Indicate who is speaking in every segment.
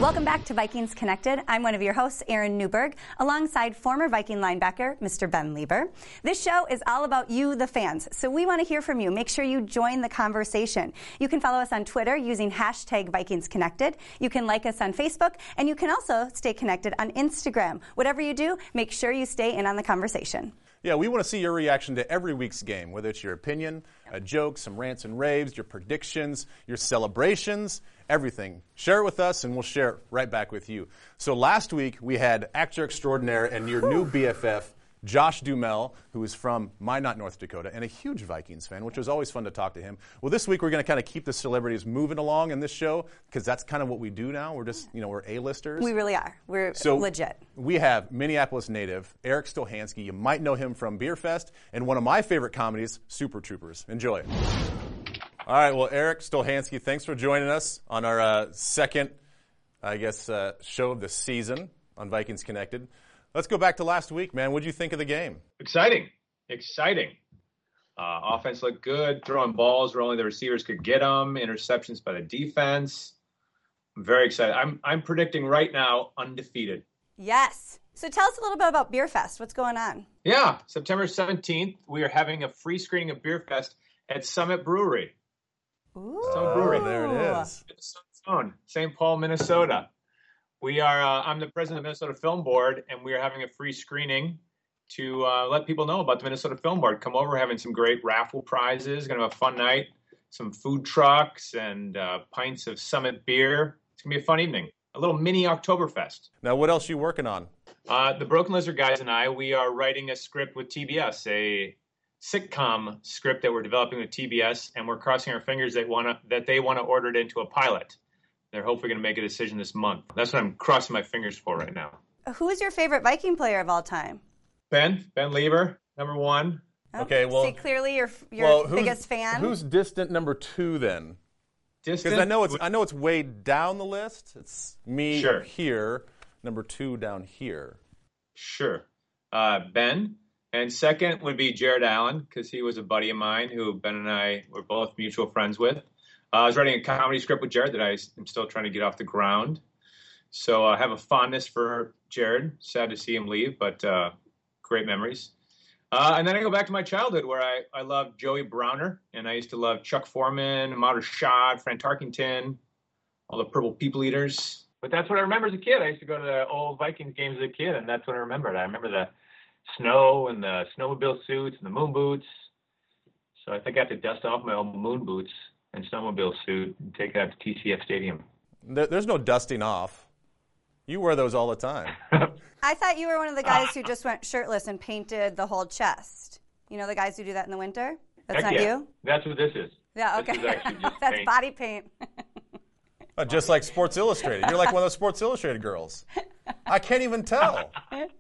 Speaker 1: Welcome back to Vikings Connected. I'm one of your hosts, Erin Newberg, alongside former Viking linebacker, Mr. Ben Leber. This show is all about you, the fans, so we want to hear from you. Make sure you join the conversation. You can follow us on Twitter using hashtag Vikings Connected. You can like us on Facebook, and you can also stay connected on Instagram. Whatever you do, make sure you stay in on the conversation.
Speaker 2: Yeah, we want to see your reaction to every week's game, whether it's your opinion, a joke, some rants and raves, your predictions, your celebrations, everything. Share it with us, and we'll share it right back with you. So last week, we had actor extraordinaire and your new BFF, Josh Duhamel, who is from Minot, North Dakota, and a huge Vikings fan, which was always fun to talk to him. Well, this week, we're going to kind of keep the celebrities moving along in this show, because that's kind of what we do now. We're just, we're A-listers.
Speaker 1: We really are. We're legit.
Speaker 2: We have Minneapolis native Eric Stolhanske. You might know him from Beer Fest and one of my favorite comedies, Super Troopers. Enjoy. All right, well, Eric Stolhanske, thanks for joining us on our second, show of the season on Vikings Connected. Let's go back to last week, man. What did you think of the game?
Speaker 3: Exciting. Offense looked good, throwing balls where only the receivers could get them, interceptions by the defense. I'm very excited. I'm predicting right now undefeated.
Speaker 1: Yes. So tell us a little bit about Beer Fest. What's going on?
Speaker 3: Yeah, September 17th, we are having a free screening of Beer Fest at Summit Brewery.
Speaker 1: Ooh.
Speaker 3: Summit Brewery.
Speaker 2: There it is.
Speaker 3: St. Paul, Minnesota. We are. I'm the president of the Minnesota Film Board, and we are having a free screening to let people know about the Minnesota Film Board. Come over, we're having some great raffle prizes. Going to have a fun night, some food trucks and pints of Summit beer. It's going to be a fun evening, a little mini Oktoberfest.
Speaker 2: Now, what else are you working on?
Speaker 3: The Broken Lizard guys and I, we are writing a script with TBS, a sitcom script that we're developing with TBS, and we're crossing our fingers that they want to order it into a pilot. They're hopefully going to make a decision this month. That's what I'm crossing my fingers for right now.
Speaker 1: Who is your favorite Viking player of all time?
Speaker 3: Ben Leber, number one.
Speaker 1: Oh,
Speaker 2: okay, well,
Speaker 1: see, clearly your biggest fan.
Speaker 2: Who's distant number two then?
Speaker 3: Distant?
Speaker 2: Because I know it's way down the list. It's me here, number two down here.
Speaker 3: Sure. Ben. And second would be Jared Allen, because he was a buddy of mine who Ben and I were both mutual friends with. I was writing a comedy script with Jared that I'm still trying to get off the ground. So I have a fondness for Jared. Sad to see him leave, but great memories. And then I go back to my childhood where I loved Joey Browner, and I used to love Chuck Foreman, Ahmad Rashad, Fran Tarkington, all the Purple People Eaters. But that's what I remember as a kid. I used to go to the old Vikings games as a kid, and that's what I remembered. I remember the snow and the snowmobile suits and the moon boots. So I think I have to dust off my old moon boots and snowmobile suit and take it out to TCF Stadium.
Speaker 2: There's no dusting off. You wear those all the time.
Speaker 1: I thought you were one of the guys who just went shirtless and painted the whole chest. You know the guys who do that in the winter? That's not you?
Speaker 3: That's what this is.
Speaker 1: Yeah, okay.
Speaker 3: This is actually just
Speaker 1: That's
Speaker 3: paint.
Speaker 1: body paint.
Speaker 2: Just like Sports Illustrated. You're like one of those Sports Illustrated girls. I can't even tell.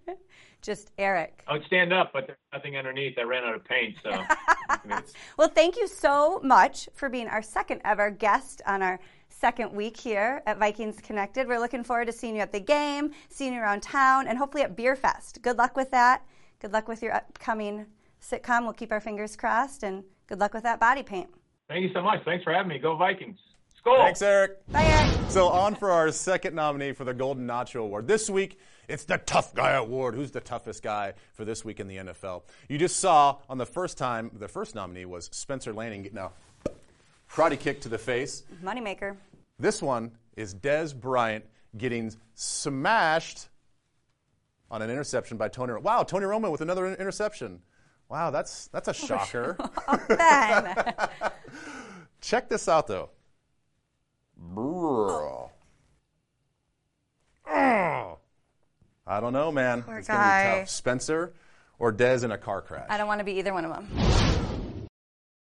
Speaker 1: Just Eric.
Speaker 3: I would stand up, but there's nothing underneath. I ran out of paint, so.
Speaker 1: Well, thank you so much for being our second ever guest on our second week here at Vikings Connected. We're looking forward to seeing you at the game, seeing you around town, and hopefully at Beer Fest. Good luck with that. Good luck with your upcoming sitcom. We'll keep our fingers crossed, and good luck with that body paint.
Speaker 3: Thank you so much. Thanks for having me. Go Vikings. Skol.
Speaker 2: Thanks, Eric.
Speaker 1: Bye, Eric.
Speaker 2: So on for our second nominee for the Golden Nacho Award. This week, it's the Tough Guy Award. Who's the toughest guy for this week in the NFL? You just saw on the first nominee was Spencer Lanning getting a karate kick to the face.
Speaker 1: Moneymaker.
Speaker 2: This one is Dez Bryant getting smashed on an interception by Tony Romo. Wow, Tony Romo with another interception. Wow, that's a shocker.
Speaker 1: Oh, Ben.
Speaker 2: Check this out, though. I don't know, man.
Speaker 1: Poor
Speaker 2: it's
Speaker 1: guy.
Speaker 2: going to be tough. Spencer or Dez in a car crash?
Speaker 1: I don't want to be either one of them.